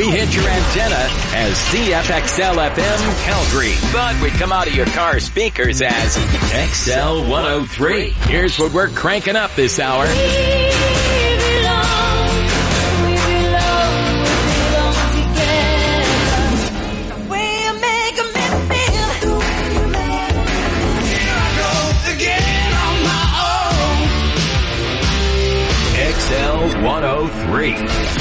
hit your antenna as CFXL FM Calgary, but we come out of your car speakers as XL 103. Here's what we're cranking up this hour. XL 103.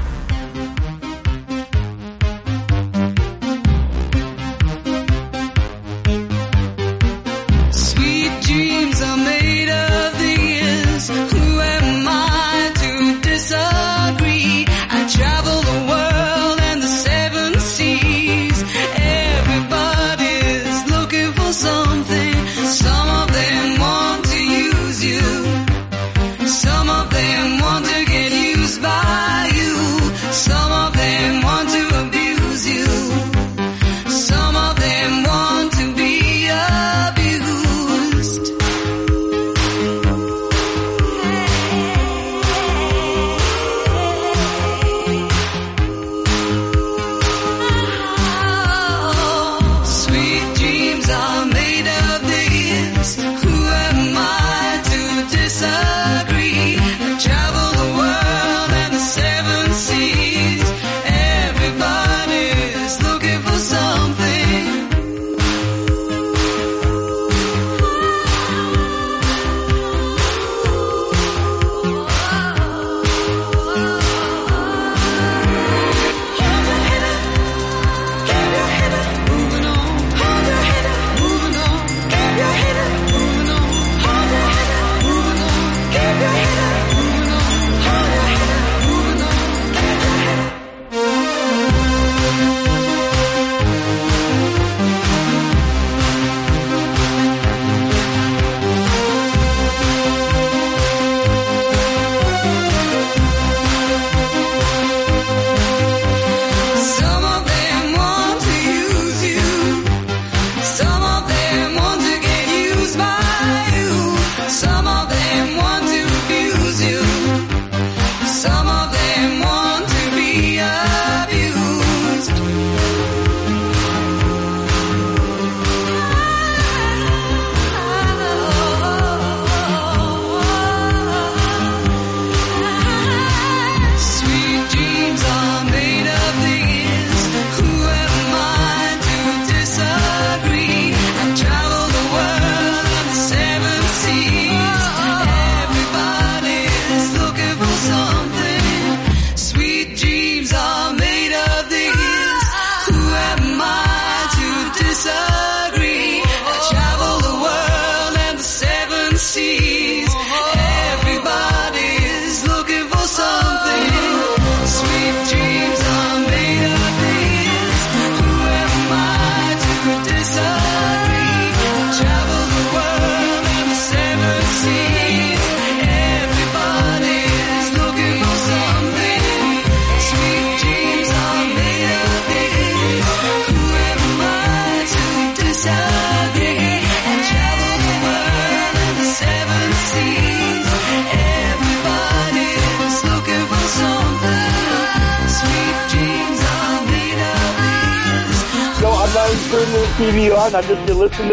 TV on, I just listen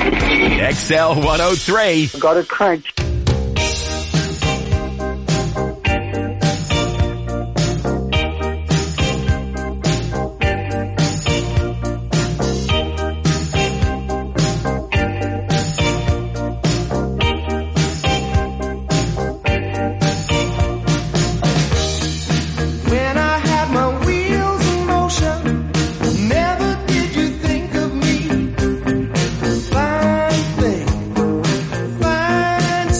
to XL 103. Got it cranked. Fine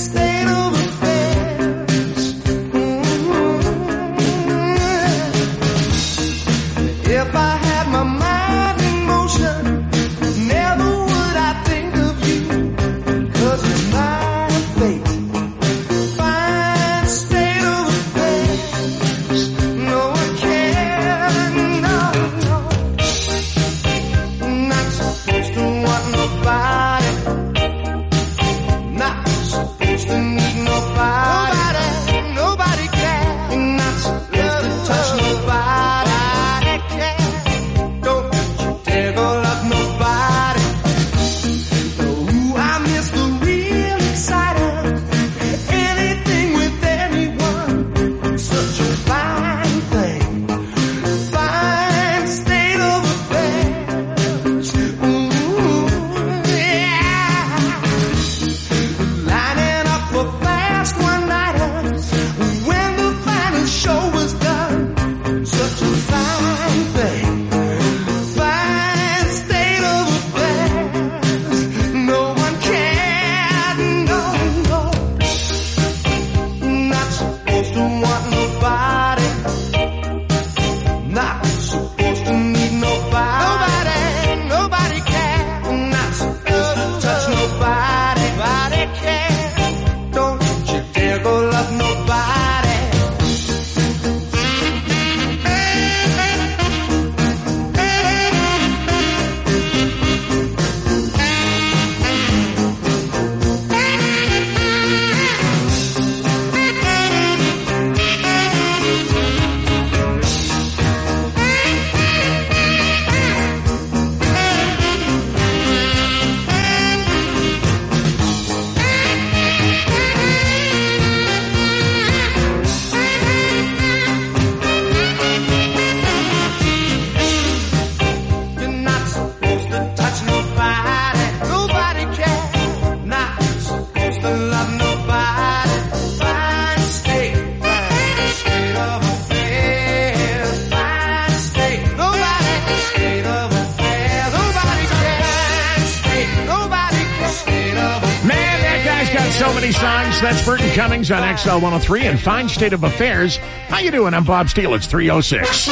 So many songs. That's Burton Cummings on XL 103 and Fine State of Affairs. How you doing? I'm Bob Steele. It's 3:06.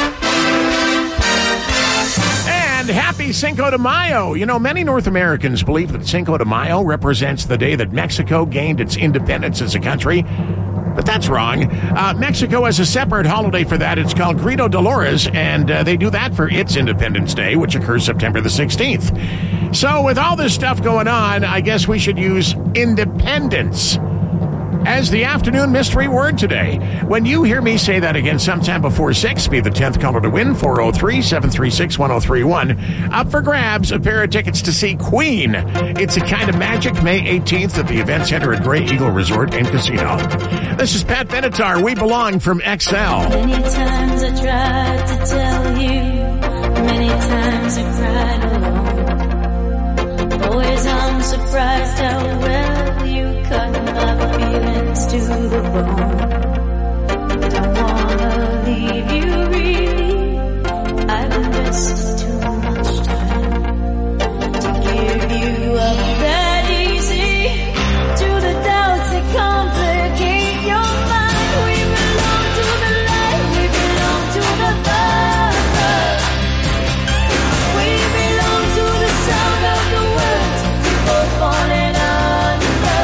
And happy Cinco de Mayo. You know, many North Americans believe that Cinco de Mayo represents the day that Mexico gained its independence as a country. But that's wrong. Mexico has a separate holiday for that. It's called Grito Dolores, and they do that for its Independence Day, which occurs September the 16th. So with all this stuff going on, I guess we should use independence as the afternoon mystery word today. When you hear me say that again sometime before 6, be the 10th caller to win, 403-736-1031. Up for grabs, a pair of tickets to see Queen. It's a Kind of Magic, May 18th at the Event Center at Grey Eagle Resort and Casino. This is Pat Benatar. We belong from XL. Many times I tried to tell you, many times I cried alone. Always I'm surprised how well you cut my feelings to the bone. Don't wanna leave you really, I've invested too much time to give you up that easy to the doubts that complicate your mind. We belong to the light, we belong to the thunder, we belong to the sound of the words we both falling under.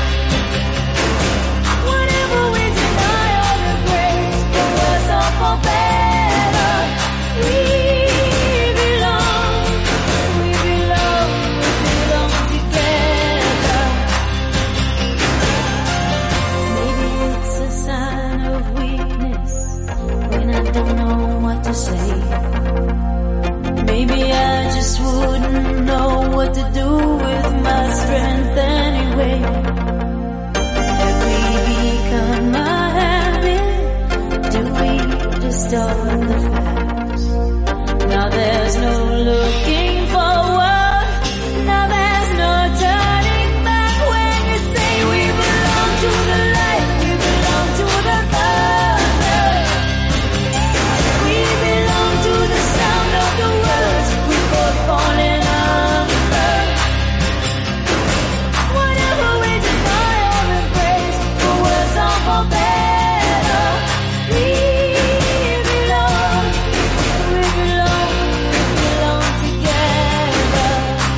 Whatever we deny or embrace, for worse or for better, we belong together. Maybe it's a sign of weakness when I don't know what to say. Maybe I just wouldn't know what to do with my strength anyway. Have we become a habit? Do we distort the facts? Now there's no looking forward. Now there's no turning back when you say we belong to the light, we belong to the thunder. We belong to the sound of the words we both falling under. Whatever we deny or embrace, for worse or for better, we belong together.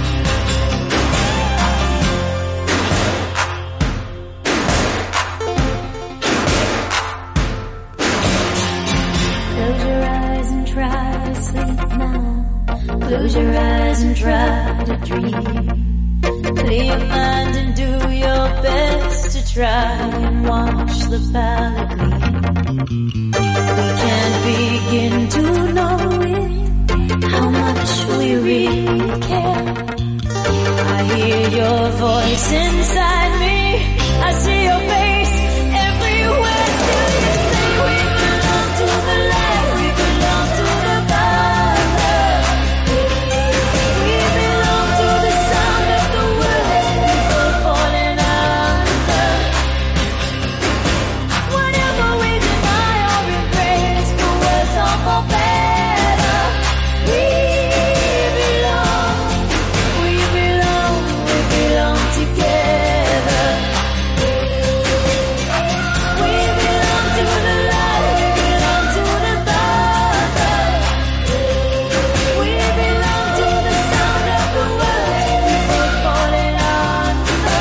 Close your eyes and try to sleep now. Close your eyes and try to dream. Clear your mind and do your best to try and watch the palette gleam. We can't begin to know it, how much we really care. I hear your voice inside me, I see your face everywhere. Still you say we belong to the light, we belong to the thunder. We belong to the sound of the words we both falling under. Whatever we deny or embrace, for worse or for better, we belong together. We belong to the light, we belong to the thunder. We belong to the sound of the words we both falling under.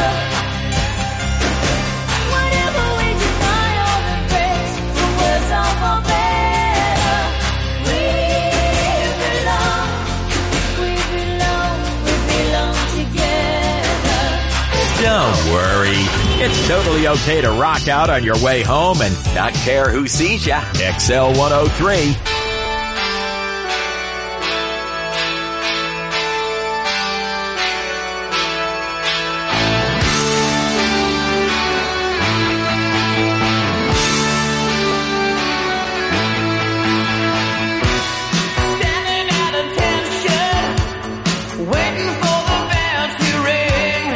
Whatever we deny or embrace, for worse or for better, we belong together. Don't worry. It's totally okay to rock out on your way home and not care who sees ya. XL 103. Standing at attention, waiting for the bell to ring.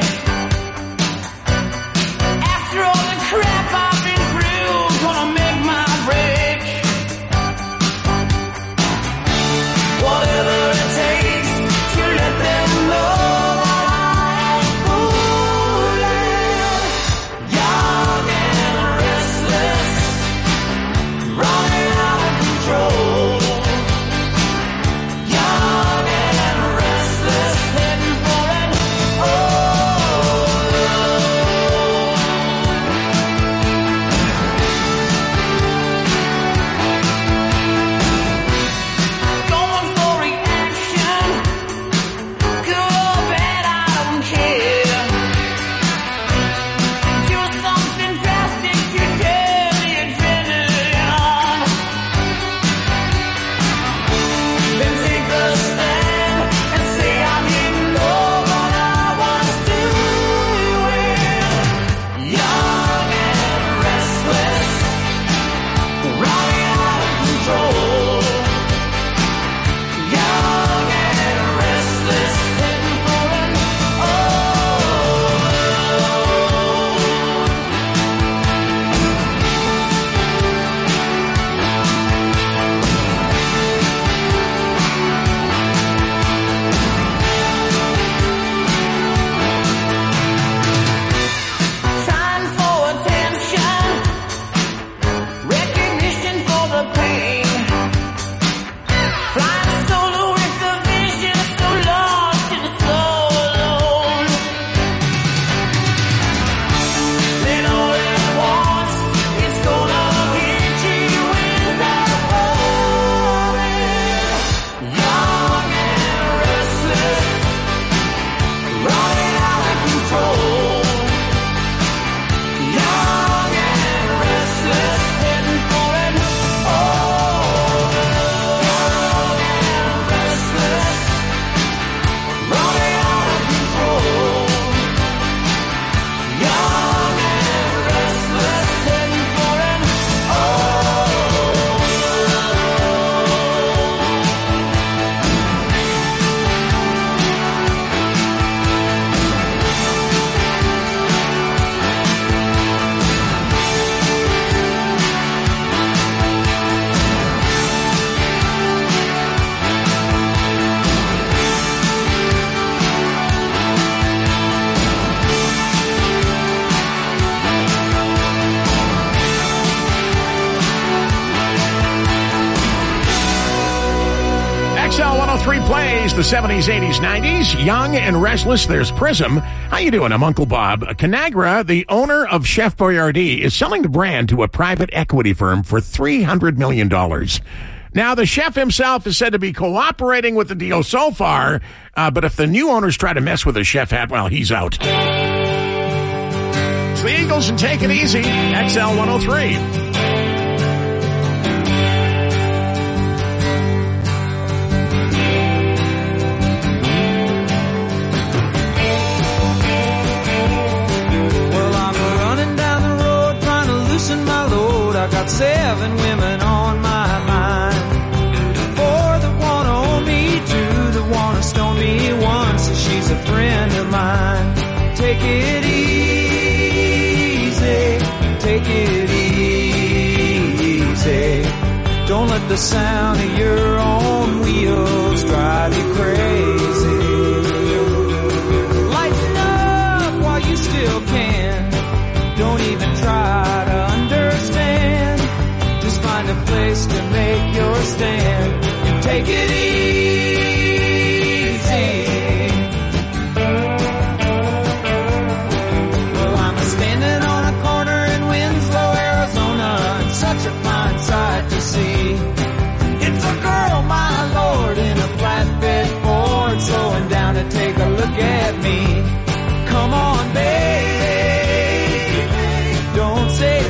After all the crap I've been through, gonna make my break. 103 plays the 70s, 80s, 90s. Young and restless, there's Prism. How you doing? I'm Uncle Bob. Conagra, the owner of Chef Boyardee, is selling the brand to a private equity firm for $300 million. Now, the chef himself is said to be cooperating with the deal so far, but if the new owners try to mess with the chef hat, well, he's out. It's the Eagles and Take It Easy, XL 103. My load, I got 7 women on my mind. 4 that wanna own me, 2 that wanna stone me, 1 says she's a friend of mine. Take it easy, take it easy. Don't let the sound of your own wheels drive you crazy. Lighten up while you still can. Don't even try to understand. Just find a place to make your stand and take it easy. Well, I'm standing on a corner in Winslow, Arizona, and such a fine sight to see. It's a girl, my lord, in a flatbed Ford, slowing down to take a look at me. Come on, baby. Don't say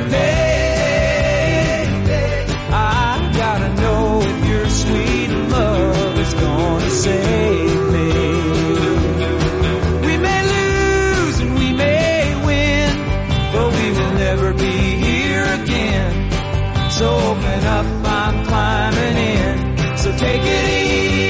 baby, I gotta know if your sweet love is gonna save me. We may lose and we may win, but we will never be here again. So open up, I'm climbing in, so take it easy.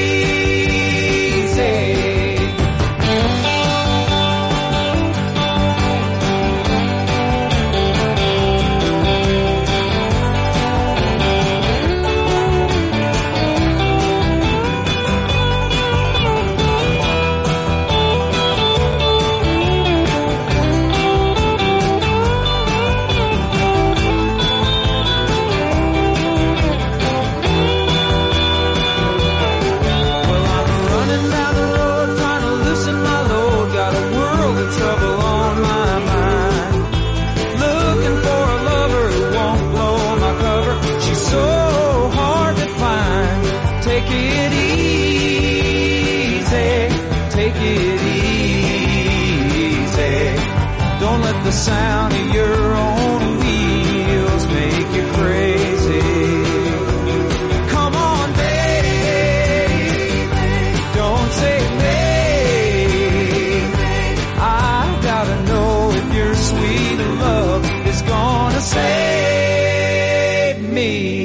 The sound of your own wheels make you crazy. Come on, baby, don't say maybe. I gotta know if your sweet love is gonna save me.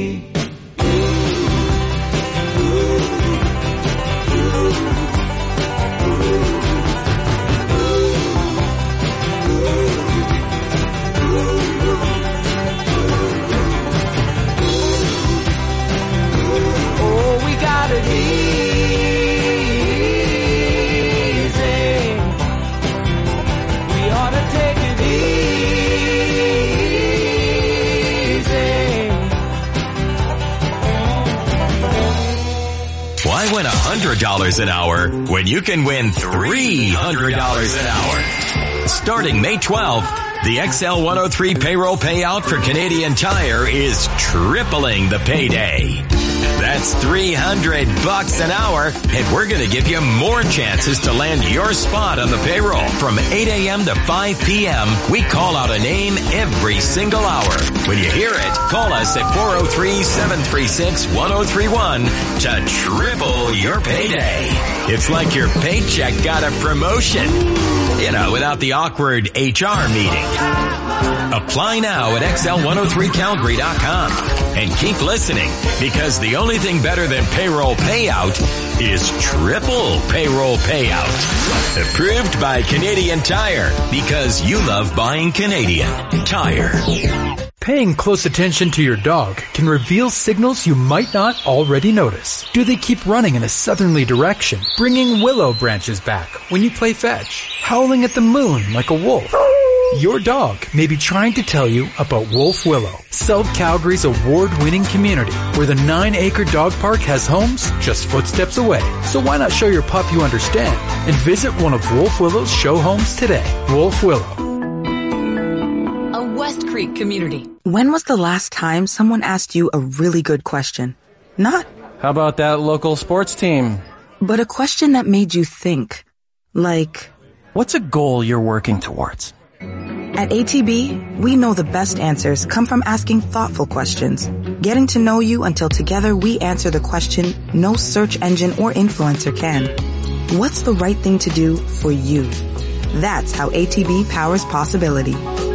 Win $100 an hour when you can win $300 an hour. Starting May 12th, the XL 103 payroll payout for Canadian Tire is tripling the payday. That's $300 an hour, and we're going to give you more chances to land your spot on the payroll. From 8 a.m. to 5 p.m., we call out a name every single hour. When you hear it, call us at 403-736-1031 to triple your payday. It's like your paycheck got a promotion. You know, without the awkward HR meeting. Apply now at XL103Calgary.com and keep listening, because the only thing better than payroll payout is triple payroll payout. Approved by Canadian Tire, because you love buying Canadian Tire. Paying close attention to your dog can reveal signals you might not already notice. Do they keep running in a southerly direction, bringing willow branches back when you play fetch? Howling at the moon like a wolf? Your dog may be trying to tell you about Wolf Willow, South Calgary's award-winning community, where the 9-acre dog park has homes just footsteps away. So why not show your pup you understand and visit one of Wolf Willow's show homes today? Wolf Willow. A West Creek community. When was the last time someone asked you a really good question? Not, how about that local sports team? But a question that made you think. Like, what's a goal you're working towards? At ATB, we know the best answers come from asking thoughtful questions, getting to know you until together we answer the question no search engine or influencer can. What's the right thing to do for you? That's how ATB powers possibility.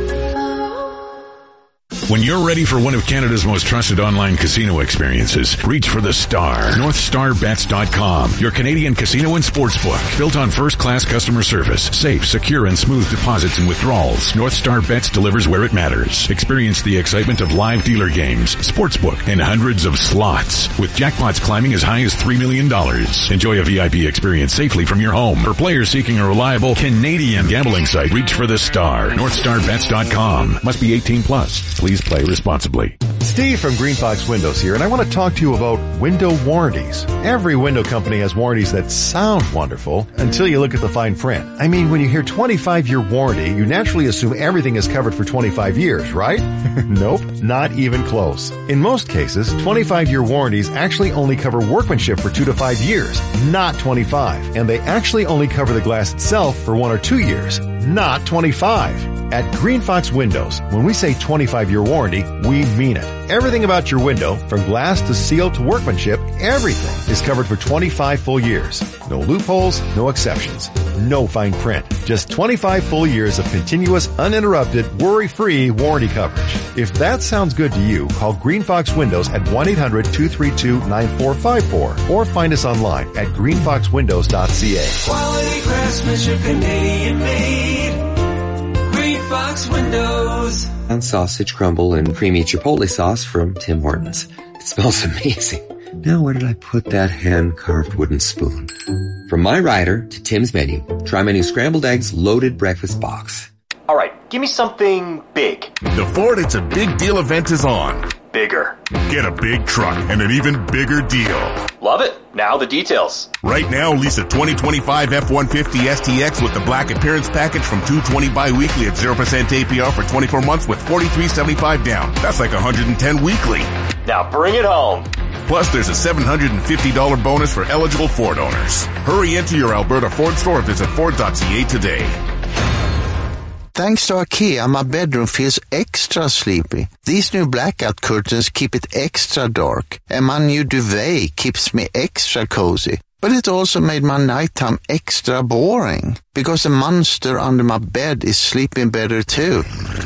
When you're ready for one of Canada's most trusted online casino experiences, reach for the star. NorthStarBets.com, your Canadian casino and sportsbook. Built on first-class customer service, safe, secure, and smooth deposits and withdrawals. North Star Bets delivers where it matters. Experience the excitement of live dealer games, sportsbook, and hundreds of slots. With jackpots climbing as high as $3 million. Enjoy a VIP experience safely from your home. For players seeking a reliable Canadian gambling site, reach for the star. NorthStarBets.com. Must be 18 plus. Please play responsibly. Steve from Green Fox Windows here, and I want to talk to you about window warranties. Every window company has warranties that sound wonderful until you look at the fine print. I mean, when you hear 25-year warranty, you naturally assume everything is covered for 25 years, right? Nope, not even close. In most cases, 25-year warranties actually only cover workmanship for 2 to 5 years, not 25. And they actually only cover the glass itself for 1 or 2 years, not 25. At Green Fox Windows, when we say 25-year warranty, we mean it. Everything about your window, from glass to seal to workmanship, everything is covered for 25 full years. No loopholes, no exceptions, no fine print. Just 25 full years of continuous, uninterrupted, worry-free warranty coverage. If that sounds good to you, call Green Fox Windows at 1-800-232-9454 or find us online at greenfoxwindows.ca. Quality craftsmanship, Canadian made. Green Fox Windows. And sausage crumble and creamy chipotle sauce from Tim Hortons. It smells amazing. Now where did I put that hand-carved wooden spoon? From my rider to Tim's menu, try my new scrambled eggs loaded breakfast box. All right, give me something big. The Ford It's a Big Deal event is on. Bigger. Get a big truck and an even bigger deal. Love it. Now the details. Right now, lease a 2025 F-150 STX with the black appearance package from $220 bi-weekly at 0% APR for 24 months with $43.75 down. That's like $110 weekly. Now bring it home. Plus, there's a $750 bonus for eligible Ford owners. Hurry into your Alberta Ford store or visit Ford.ca today. Thanks to IKEA, my bedroom feels extra sleepy. These new blackout curtains keep it extra dark, and my new duvet keeps me extra cozy. But it also made my nighttime extra boring, because the monster under my bed is sleeping better too.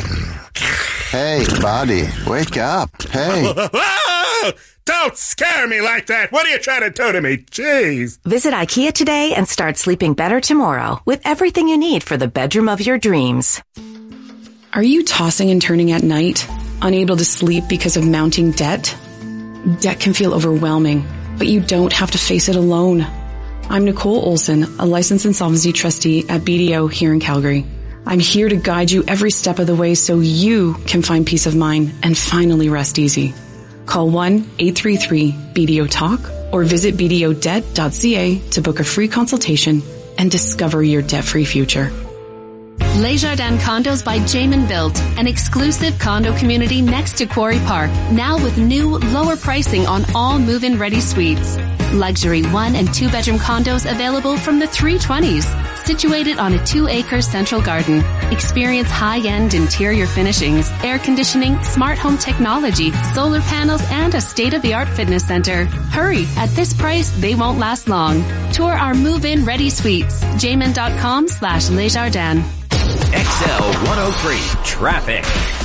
Hey, buddy, wake up. Hey. Don't scare me like that. What are you trying to do to me? Jeez. Visit IKEA today and start sleeping better tomorrow with everything you need for the bedroom of your dreams. Are you tossing and turning at night, unable to sleep because of mounting debt? Debt can feel overwhelming, but you don't have to face it alone. I'm Nicole Olson, a licensed insolvency trustee at BDO here in Calgary. I'm here to guide you every step of the way so you can find peace of mind and finally rest easy. Call 1-833-BDO-TALK or visit bdodebt.ca to book a free consultation and discover your debt-free future. Les Jardins Condos by Jamin Built, an exclusive condo community next to Quarry Park, now with new, lower pricing on all move-in ready suites. Luxury 1 and 2 bedroom condos available from the 320s, situated on a 2-acre central garden. Experience high-end interior finishings, air conditioning, smart home technology, solar panels, and a state-of-the-art fitness center. Hurry, at this price, they won't last long. Tour our move-in ready suites. Jamin.com/Les Jardins. XL 103 Traffic.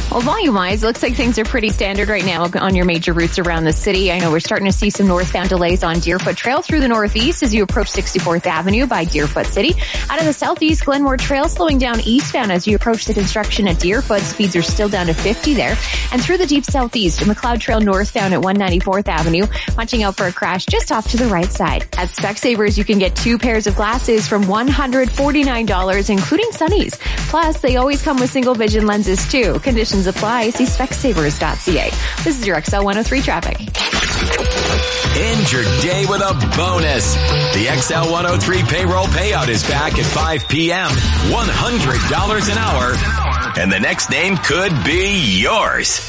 Well, volume-wise, it looks like things are pretty standard right now on your major routes around the city. I know we're starting to see some northbound delays on Deerfoot Trail through the northeast as you approach 64th Avenue by Deerfoot City. Out of the southeast, Glenmore Trail slowing down eastbound as you approach the construction at Deerfoot. Speeds are still down to 50 there. And through the deep southeast, McLeod Trail northbound at 194th Avenue. Watching out for a crash just off to the right side. At Specsavers, you can get 2 pairs of glasses from $149, including sunnies. Plus, they always come with single vision lenses too. Conditions apply. See specsavers.ca. This is your XL 103 traffic. End your day with a bonus. The XL 103 payroll payout is back at 5 p.m. $100 an hour. And the next name could be yours.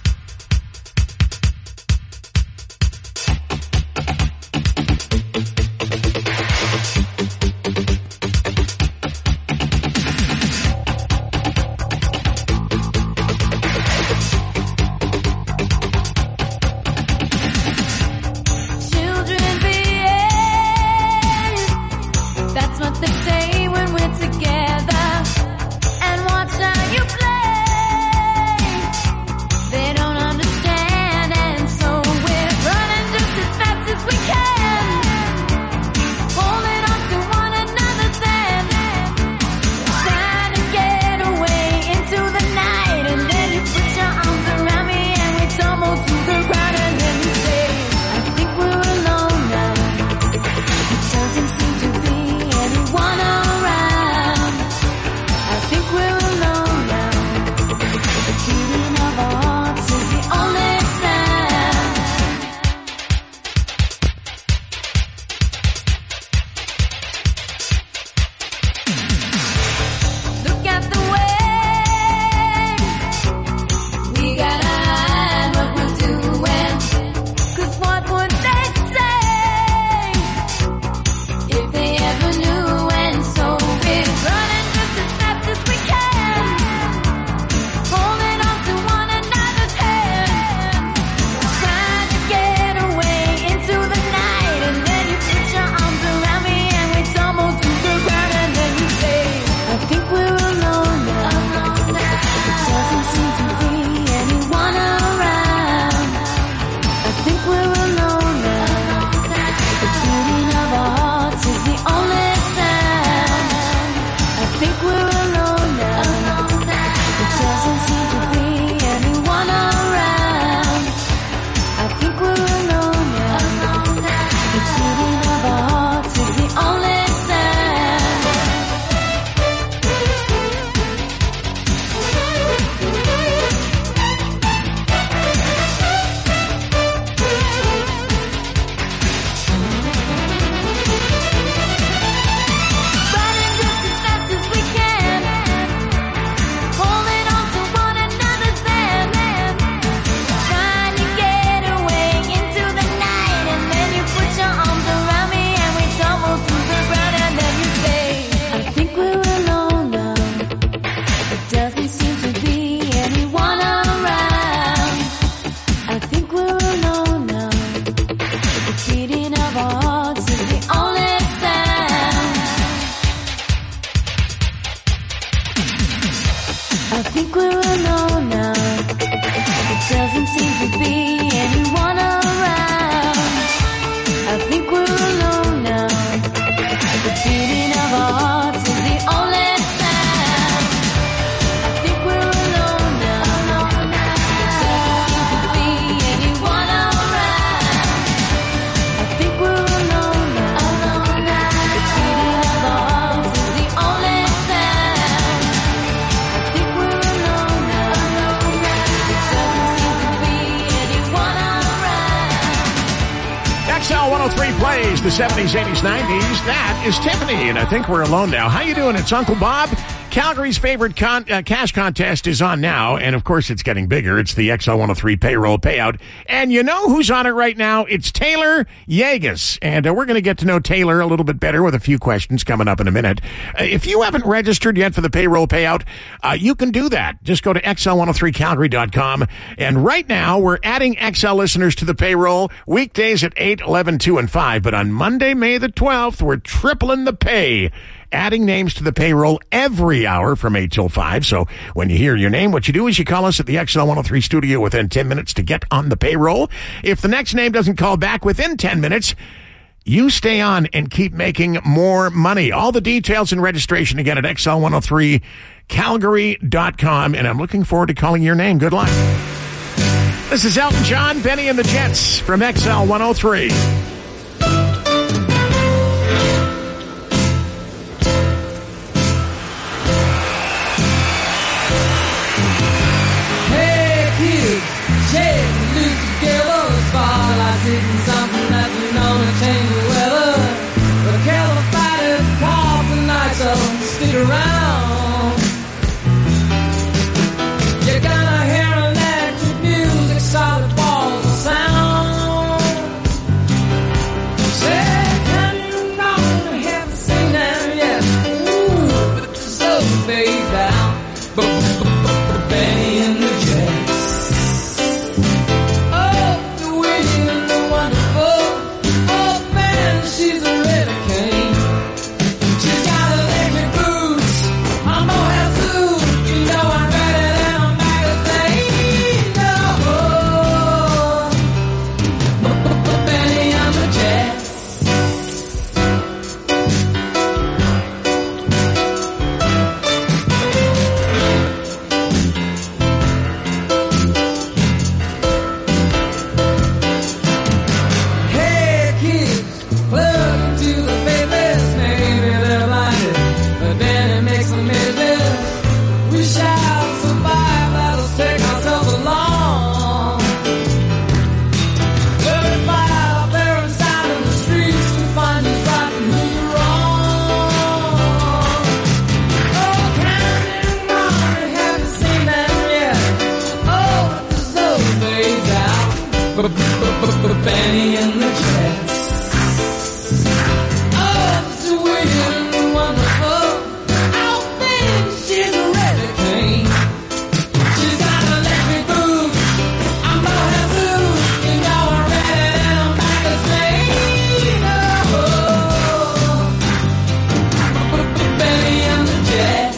Plays the 70s, 80s, 90s. That is Tiffany, and I think we're alone now. How you doing? It's Uncle Bob. Calgary's favorite cash contest is on now, and of course it's getting bigger. It's the XL 103 payroll payout. And you know who's on it right now? It's Taylor Yeagas. And we're going to get to know Taylor a little bit better with a few questions coming up in a minute. If you haven't registered yet for the payroll payout, you can do that. Just go to XL103Calgary.com. And right now, we're adding XL listeners to the payroll weekdays at 8, 11, 2, and 5. But on Monday, May the 12th, we're tripling the pay. adding names to the payroll every hour from 8 till 5. So when you hear your name, what you do is you call us at the XL103 studio within 10 minutes to get on the payroll. If the next name doesn't call back within 10 minutes, you stay on and keep making more money. All the details and registration again at XL103Calgary.com. And I'm looking forward to calling your name. Good luck. This is Elton John, Benny and the Jets from XL103. Hey kids, shake and loose together. Spotlight hitting something that we know to change the weather. But California calls tonight, so stick around. You're gonna hear electric music, solid balls of sound. Say, can you know we haven't seen them yet? Ooh, but the soul fades down. Benny and the Jets. Oh, the wind and the wonderful. Oh, man, she's a really king. She's got electric boots. I'm Moab Zoo. You know I'm better than a magazine. Oh, Benny and the Jets. Hey kids, plug into the faithless. Maybe they're blinded, but then it makes them business. We shall survive, let us take ourselves along. 35 out there inside of the streets to find who's right and who's wrong. Oh, counting wrong, we haven't seen them yet. Oh, but the soul fades out. Benny and the Jets. Oh, it's weird and wonderful. Oh, man, she's a really queen. She's got electric boots. I'm Moab Zoo. You know I'm ready than a magazine. Oh, Benny and the Jets.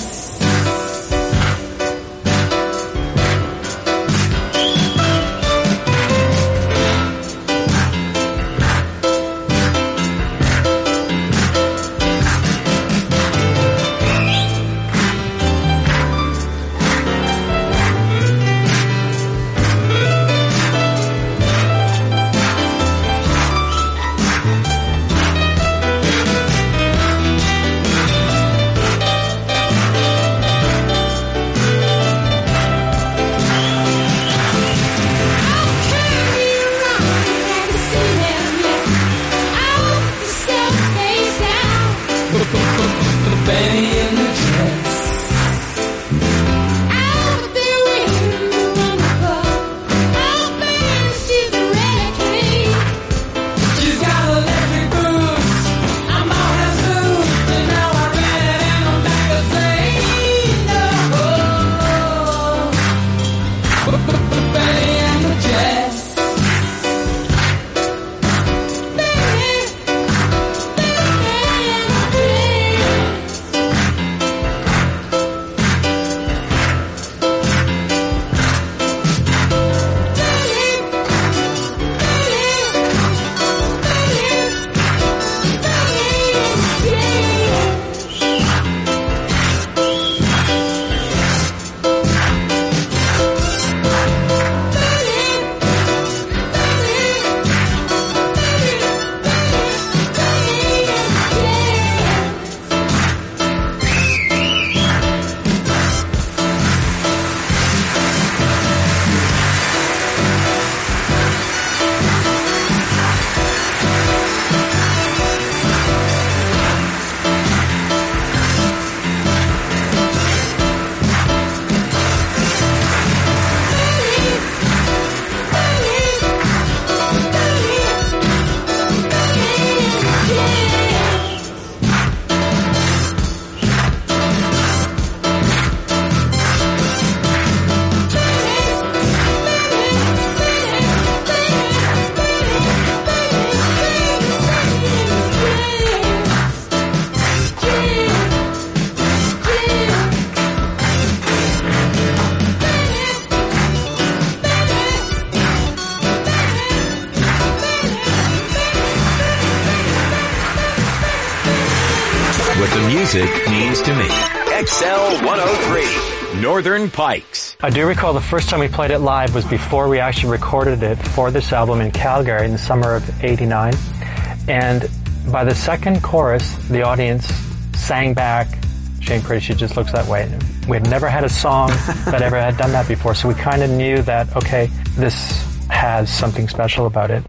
the music means to me. XL 103, Northern Pikes. I do recall the first time we played it live was before we actually recorded it for this album in Calgary in the summer of '89. And by the second chorus, the audience sang back, "She ain't pretty, she just looks that way." We had never had a song that ever had done that before, so we kind of knew that, okay, this has something special about it.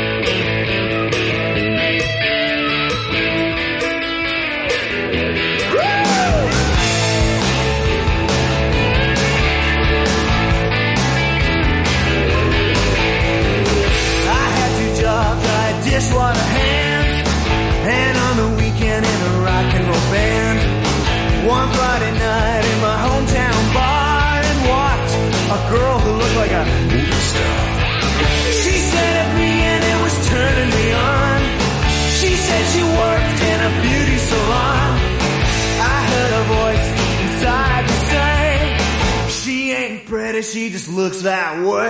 Dishwater hands, and on the weekend in a rock and roll band. One Friday night in my hometown bar and walked a girl who looked like a movie star. She said at me and it was turning me on. She said she worked in a beauty salon. I heard a voice inside me say, "She ain't pretty, she just looks that way."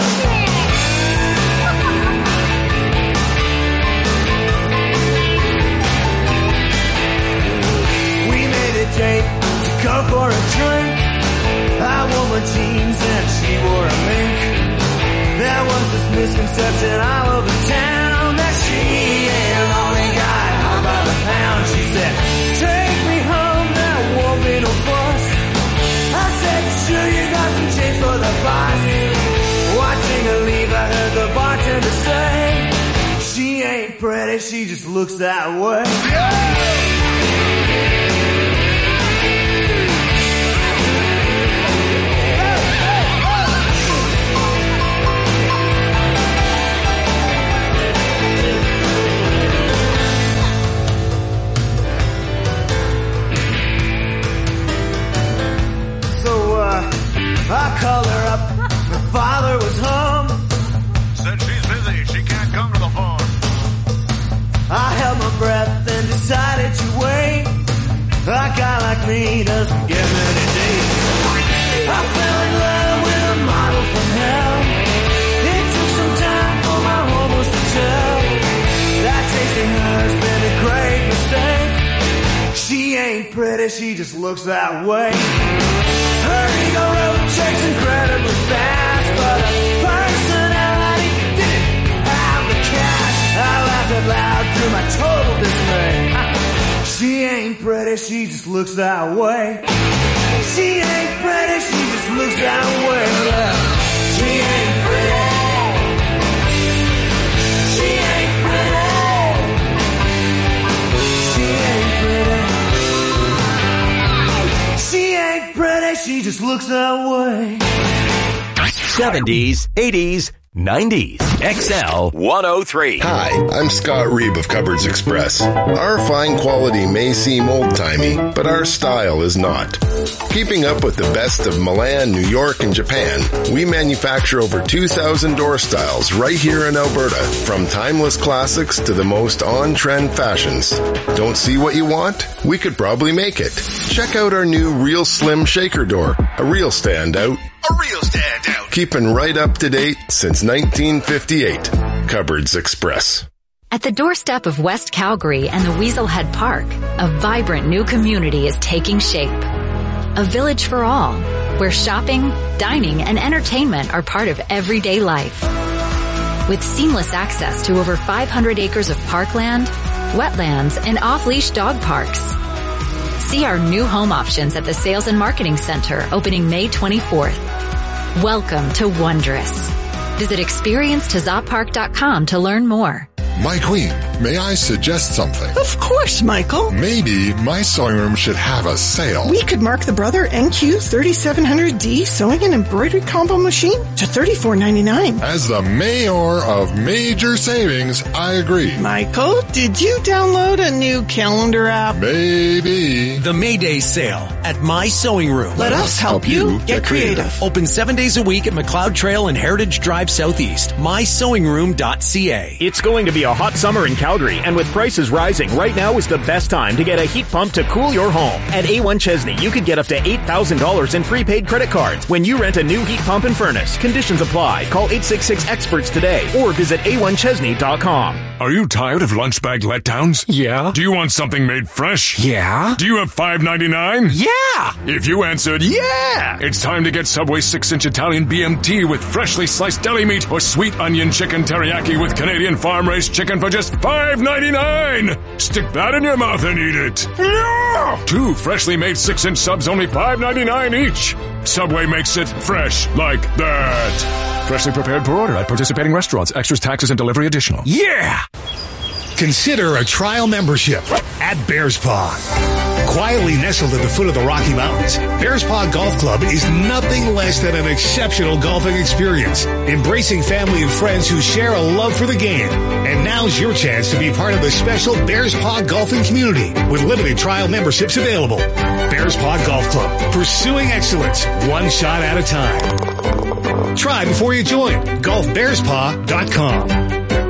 Date to go for a drink. I wore my jeans and she wore a mink. There was this misconception all over town that she only got hung by the pound. She said, "Take me home, there won't be no fuss." I said, "Sure, you got some change for the boss." Watching her leave, I heard the bartender say, "She ain't pretty, she just looks that way." I called her up, her father was home. Said she's busy, she can't come to the phone. I held my breath and decided to wait. A guy like me doesn't get many dates. I fell in love with a model from hell. It took some time for my hormones to tell that chasing her's been a great mistake. She ain't pretty, she just looks that way. Her ego rotates incredibly fast, but her personality didn't have the cash. I laughed out loud to my total dismay. She ain't pretty, she just looks that way. She ain't pretty, she just looks that way. She ain't pretty. She ain't pretty. She ain't pretty. She ain't pretty, she just looks that way. 70s, 80s, 90s. XL 103. Hi, I'm Scott Reeb of Cupboards Express. Our fine quality may seem old-timey, but our style is not. Keeping up with the best of Milan, New York, and Japan, we manufacture over 2,000 door styles right here in Alberta, from timeless classics to the most on-trend fashions. Don't see what you want? We could probably make it. Check out our new Real Slim Shaker Door, a real standout. A real standout. Keeping right up to date since 1958. Cupboards Express. At the doorstep of West Calgary and the Weaselhead Park, a vibrant new community is taking shape. A village for all, where shopping, dining, and entertainment are part of everyday life. With seamless access to over 500 acres of parkland, wetlands, and off-leash dog parks. See our new home options at the Sales and Marketing Center opening May 24th. Welcome to Wondrous. Visit experience2zoppark.com to learn more. My queen, may I suggest something? Of course, Michael. Maybe my sewing room should have a sale. We could mark the Brother NQ 3700D sewing and embroidery combo machine to $34.99. As the mayor of Major Savings, I agree. Michael, did you download a new calendar app? Maybe. The May Day sale at My Sewing Room. Let us help you get creative. Open 7 days a week at McLeod Trail and Heritage Drive Southeast. MySewingRoom.ca. It's going to be a hot summer in Calgary, and with prices rising, right now is the best time to get a heat pump to cool your home. At A1 Chesney, you could get up to $8,000 in prepaid credit cards when you rent a new heat pump and furnace. Conditions apply. Call 866-EXPERTS today or visit a1chesney.com. Are you tired of lunch bag letdowns? Yeah. Do you want something made fresh? Yeah. Do you have $5.99? Yeah. If you answered yeah, it's time to get Subway 6-inch Italian BMT with freshly sliced deli meat or sweet onion chicken teriyaki with Canadian farm-raised chicken for just $5.99. Stick that in your mouth and eat it. Yeah. 2 freshly made 6-inch subs, only $5.99 each. Subway makes it fresh like that. Freshly prepared per order at participating restaurants. Extras, taxes, and delivery additional. Yeah! Consider a trial membership at Bears Paw. Quietly nestled at the foot of the Rocky Mountains, Bears Paw Golf Club is nothing less than an exceptional golfing experience, embracing family and friends who share a love for the game. And now's your chance to be part of the special Bears Paw golfing community with limited trial memberships available. Bears Paw Golf Club, pursuing excellence one shot at a time. Try before you join. GolfBearsPaw.com.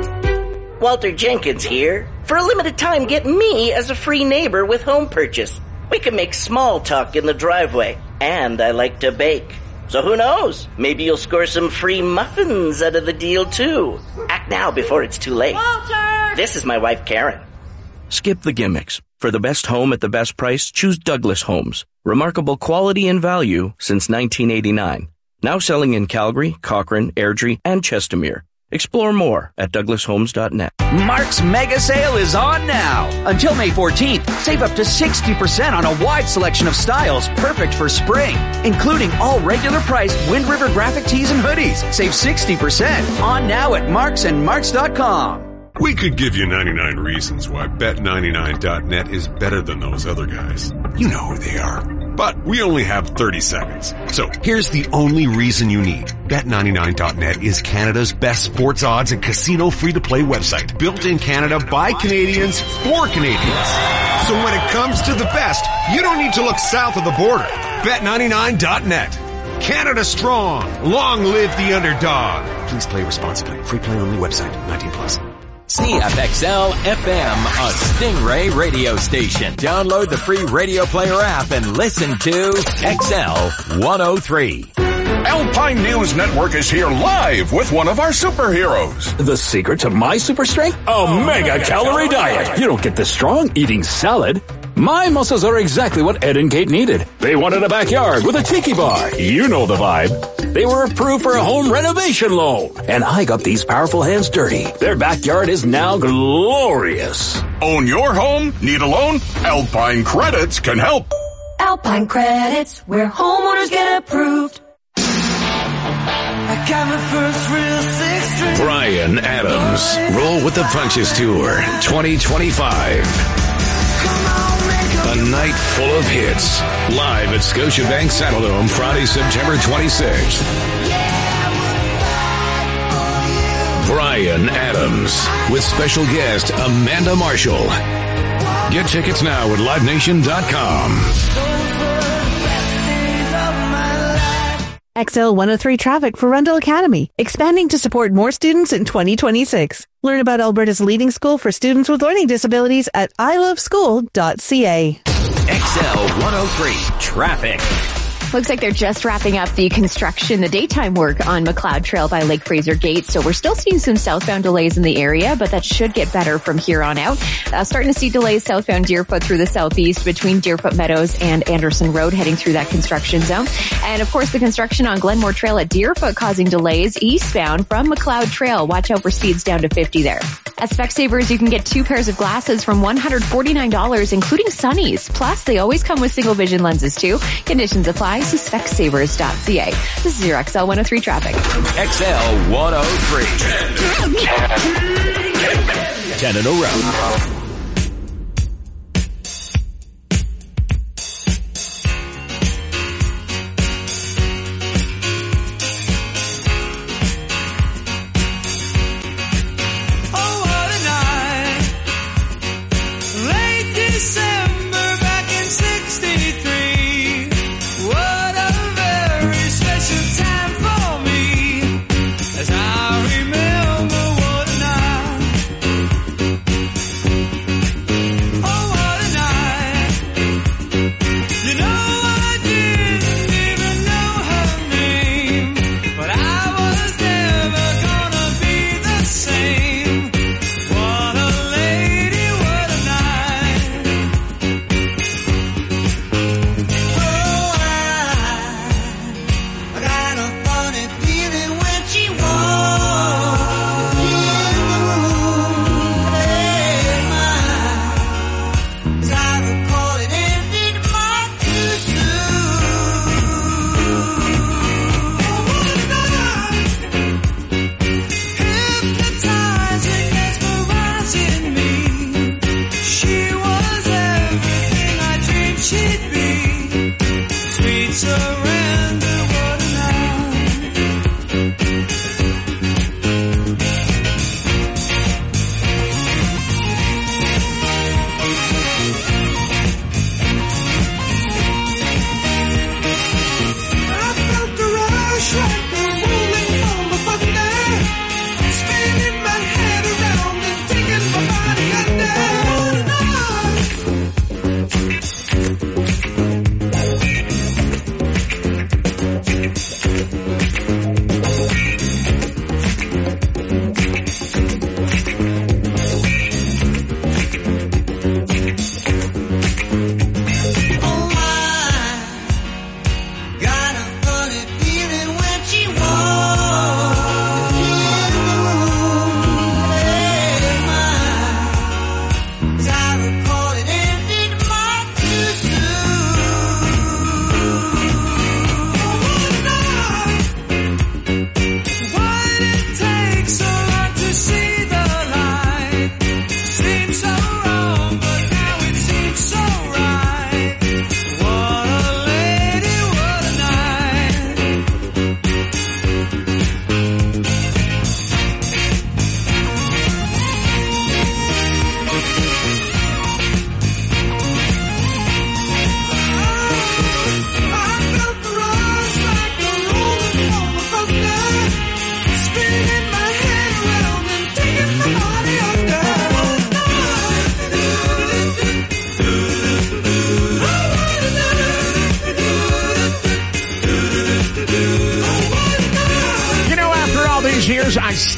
Walter Jenkins here. For a limited time, get me as a free neighbor with home purchase. We can make small talk in the driveway, and I like to bake. So who knows? Maybe you'll score some free muffins out of the deal, too. Act now before it's too late. Walter! This is my wife, Karen. Skip the gimmicks. For the best home at the best price, choose Douglas Homes. Remarkable quality and value since 1989. Now selling in Calgary, Cochrane, Airdrie, and Chestermere. Explore more at douglashomes.net. Mark's Mega Sale is on now. Until May 14th, save up to 60% on a wide selection of styles perfect for spring, including all regular priced Wind River graphic tees and hoodies. Save 60% on now at Marks and Marks.com. We could give you 99 reasons why Bet99.net is better than those other guys. You know who they are. But we only have 30 seconds. So here's the only reason you need. Bet99.net is Canada's best sports odds and casino free-to-play website. Built in Canada by Canadians for Canadians. So when it comes to the best, you don't need to look south of the border. Bet99.net. Canada strong. Long live the underdog. Please play responsibly. Free play only website. 18+. CFXL FM, a Stingray radio station. Download the free Radio Player app and listen to XL 103. Alpine News Network is here live with one of our superheroes. The secret to my super strength? A mega calorie diet. You don't get this strong eating salad. My muscles are exactly what Ed and Kate needed. They wanted a backyard with a tiki bar. You know the vibe. They were approved for a home renovation loan. And I got these powerful hands dirty. Their backyard is now glorious. Own your home? Need a loan? Alpine Credits can help. Alpine Credits, where homeowners get approved. I got my first real 6-string. Bryan Adams, Roll with the Punches Tour 2025. A night full of hits. Live at Scotiabank Saddledome Friday, September 26th. Bryan Adams with special guest Amanda Marshall. Get tickets now at LiveNation.com. XL 103 traffic for Rundle Academy, expanding to support more students in 2026. Learn about Alberta's leading school for students with learning disabilities at iloveschool.ca. XL 103 traffic. Looks like they're just wrapping up the construction, the daytime work on McLeod Trail by Lake Fraser Gate. So we're still seeing some southbound delays in the area, but that should get better from here on out. Starting to see delays southbound Deerfoot through the southeast between Deerfoot Meadows and Anderson Road heading through that construction zone. And of course the construction on Glenmore Trail at Deerfoot causing delays eastbound from McLeod Trail. Watch out for speeds down to 50 there. At Specsavers, you can get 2 pairs of glasses from $149, including sunnies. Plus, they always come with single vision lenses too. Conditions apply. To specsavers.ca. This is your XL 103 traffic. XL 103. 10 in a row.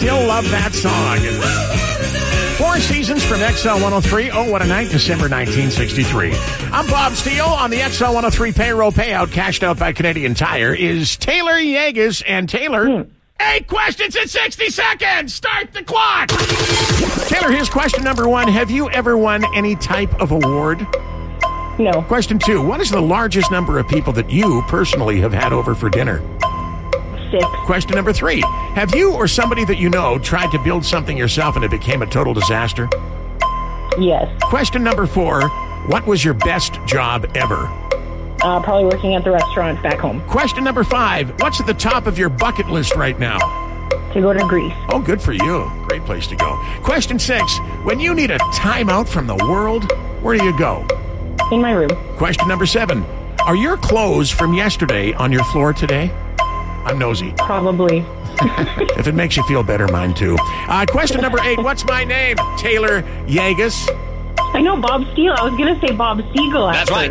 still love that song. And 4 seasons from XL 103. Oh, what a night, December 1963. I'm Bob Steele. On the XL 103 payroll payout cashed out by Canadian Tire is Taylor Yeagas. And Taylor, 8 questions in 60 seconds. Start the clock. Taylor, here's question number 1. Have you ever won any type of award? No. Question 2. What is the largest number of people that you personally have had over for dinner? 6. Question number 3. Have you or somebody that you know tried to build something yourself and it became a total disaster? Yes. Question number 4. What was your best job ever? Probably working at the restaurant back home. Question number 5. What's at the top of your bucket list right now? To go to Greece. Oh, good for you. Great place to go. Question 6. When you need a timeout from the world, where do you go? In my room. Question number 7. Are your clothes from yesterday on your floor today? I'm nosy. Probably. If it makes you feel better, mine too. Question number 8. What's my name? Taylor Yeagas. I know, Bob Steele. I was going to say Bob Siegel. That's right.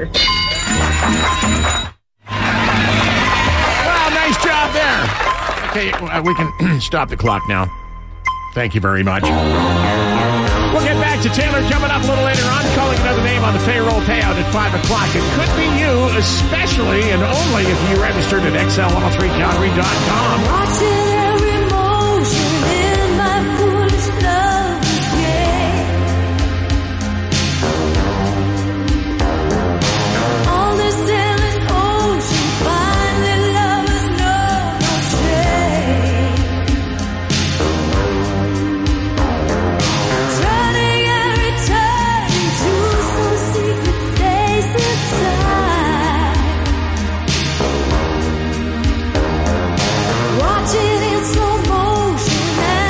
Well, nice job there. Okay, we can stop the clock now. Thank you very much. We'll get back to Taylor coming up a little later on, calling another name on the payroll payout at 5 o'clock. It could be you, especially and only if you registered at XL103Calgary.com. Watching every motion in my foolish love game. All this endless ocean, finally lovers know no shame. Turning every turn into some secret place inside. Watching in slow motion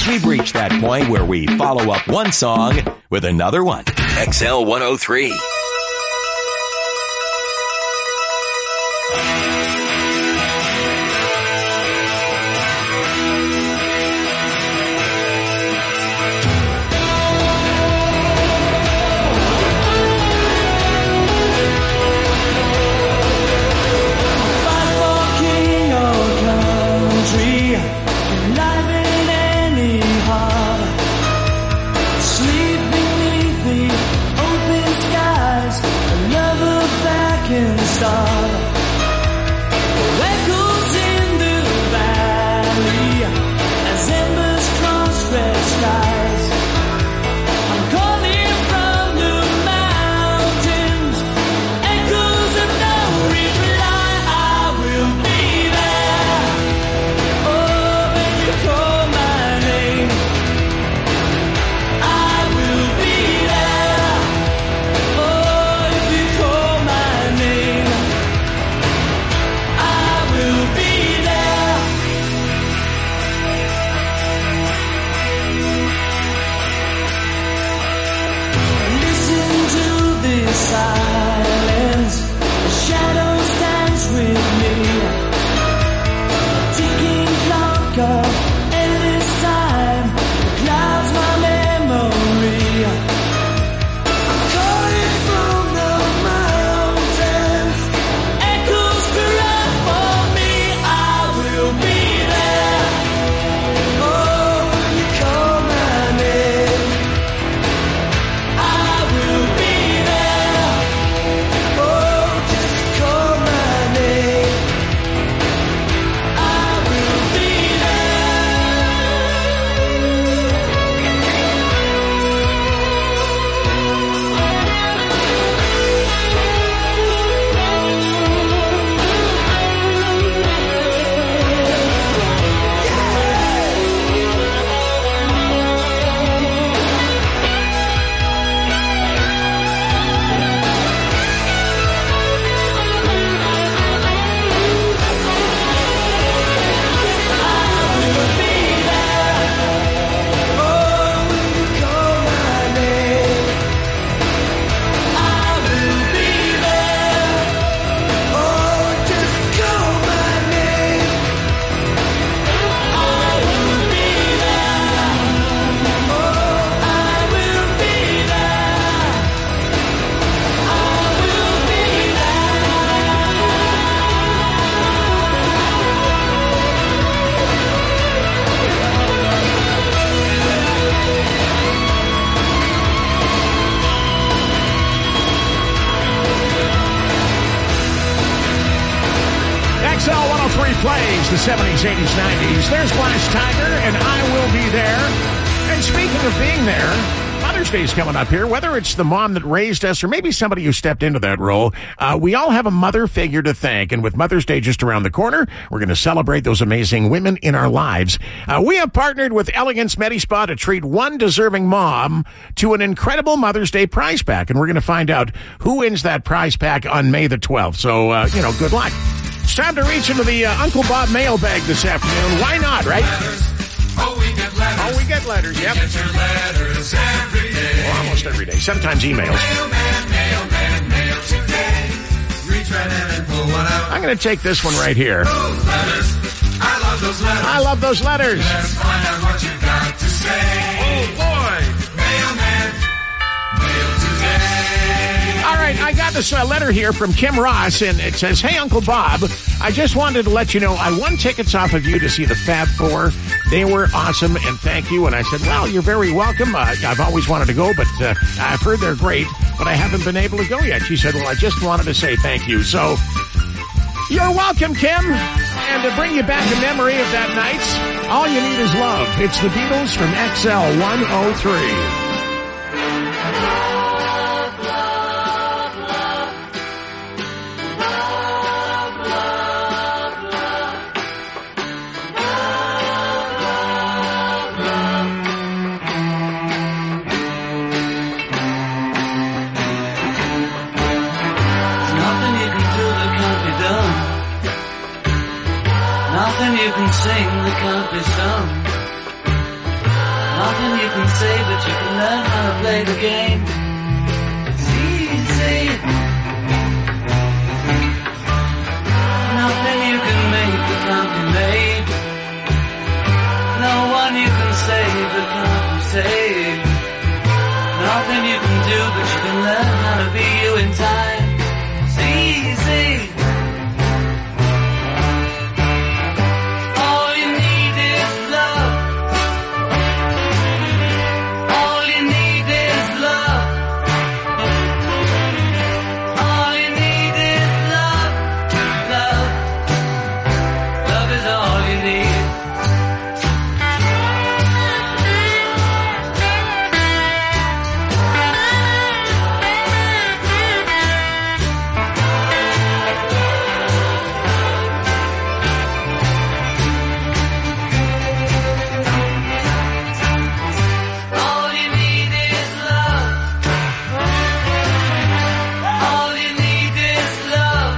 we've reached that point where we follow up one song with another one. XL 103. Plays the 70s, 80s, 90s. There's Glass Tiger, and I Will Be There. And speaking of being there, Mother's Day's coming up here. Whether it's the mom that raised us or maybe somebody who stepped into that role, we all have a mother figure to thank. And with Mother's Day just around the corner, we're going to celebrate those amazing women in our lives. We have partnered with Elegance Medispa to treat one deserving mom to an incredible Mother's Day prize pack. And we're going to find out who wins that prize pack on May the 12th. So, good luck. It's time to reach into the Uncle Bob mailbag this afternoon. Why not, right? We get letters, yep. Get your letters every day. Well, almost every day. Sometimes emails. Mail today. Reach right in and pull one out. I'm going to take this one right here. Those letters. I love those letters. I love those letters. Let's find out what you got to say. Oh, boy. Mailman. Mail today. All right, I got this letter here from Kim Ross, and it says, "Hey, Uncle Bob, I just wanted to let you know I won tickets off of you to see the Fab Four. They were awesome, and thank you." And I said, "Well, you're very welcome. I've always wanted to go, but I've heard they're great, but I haven't been able to go yet." She said, "Well, I just wanted to say thank you." So, you're welcome, Kim. And to bring you back a memory of that night, all you need is love. It's the Beatles from XL 103. Nothing you can sing that can't be sung. Nothing you can say, but you can learn how to play the game. It's easy. Nothing you can make that can't be made. No one you can save that can't be saved. Nothing you can do, but you can learn how to be you in time. It's easy. All you need is love. All you need is love. All you need is love. Love. Love is all you need. All you need is love. All you need is love.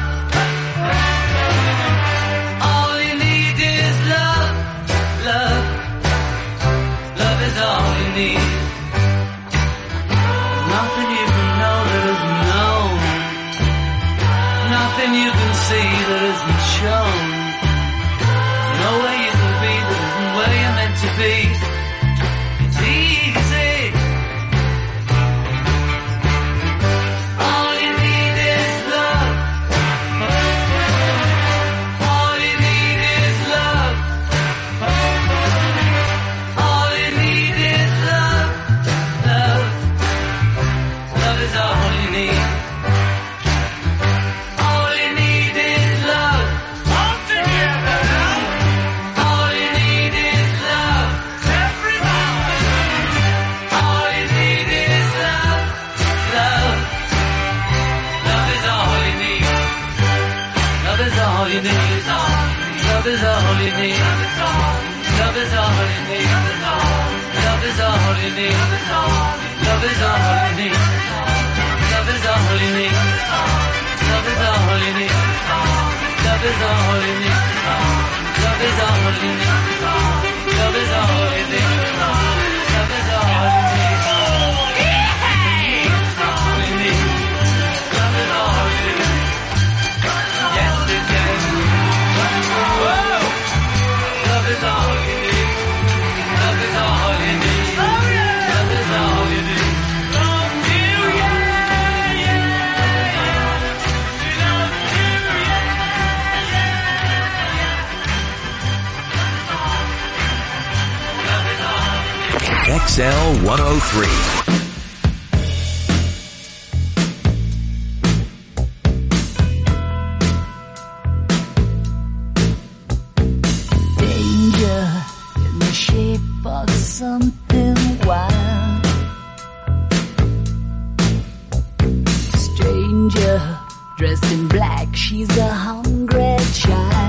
All you need is love. Love. Love is all you need. Nothing you can know that isn't known. Nothing you can see that isn't shown. No way you can be that isn't where you're meant to be. It's easy. All you need is love. All you need is love. All you need is love. Love. Love is all you need. All you need is love. All together. All you need is love. Everybody. All you need is love. Love. Love is all you need. Love is all you need. Love is all you need. Love is all you need. Love is all you need. Love is all you need. Love is all you need. Love is all you need. Love is all you need. Love is all you need. Love is all you need. Love is all you need. Love is all you need. Yesterday. Whoa. Love is all you need. Love is all you need. Love is all you need. Love you, yeah, yeah, yeah. Love you, yeah, yeah, yeah. XL 103. Danger in the shape of something wild. Stranger dressed in black, she's a hungry child.